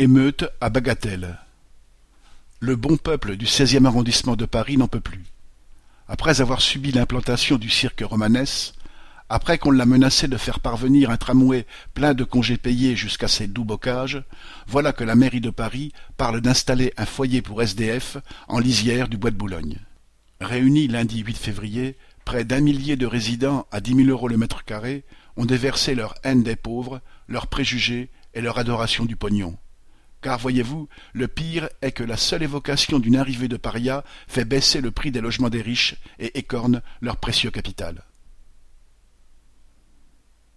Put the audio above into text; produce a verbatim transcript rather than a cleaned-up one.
Émeute à Bagatelle. Le bon peuple du seizième arrondissement de Paris n'en peut plus. Après avoir subi l'implantation du cirque romanesque, après qu'on l'a menacé de faire parvenir un tramway plein de congés payés jusqu'à ses doux bocages, voilà que la mairie de Paris parle d'installer un foyer pour S D F en lisière du bois de Boulogne. Réunis lundi huit février, près d'un millier de résidents à dix mille euros le mètre carré ont déversé leur haine des pauvres, leurs préjugés et leur adoration du pognon. Car voyez-vous, le pire est que la seule évocation d'une arrivée de parias fait baisser le prix des logements des riches et écorne leur précieux capital.